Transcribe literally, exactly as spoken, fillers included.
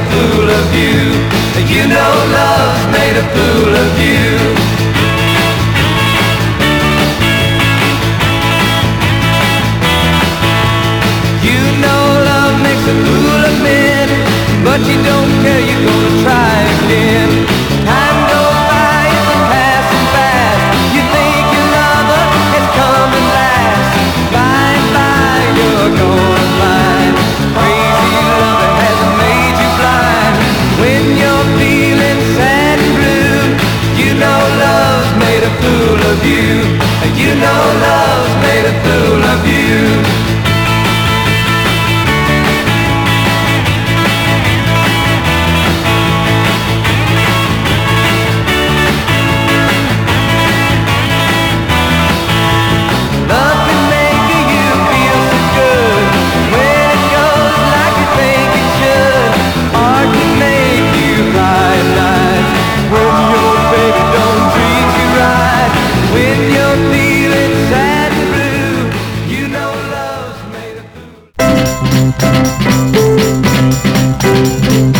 a fool of you. You know love's made a fool of you. You know love makes a fool of men, but you don't care, you're gonna try again. Time goes by, it's passing fast. You think your lover has come at last. By and by, you're gonna find crazy loving hasn't made you blind. When you're feeling sad and blue, you know love's made a fool of you. You know love's made a fool of you. Thank you.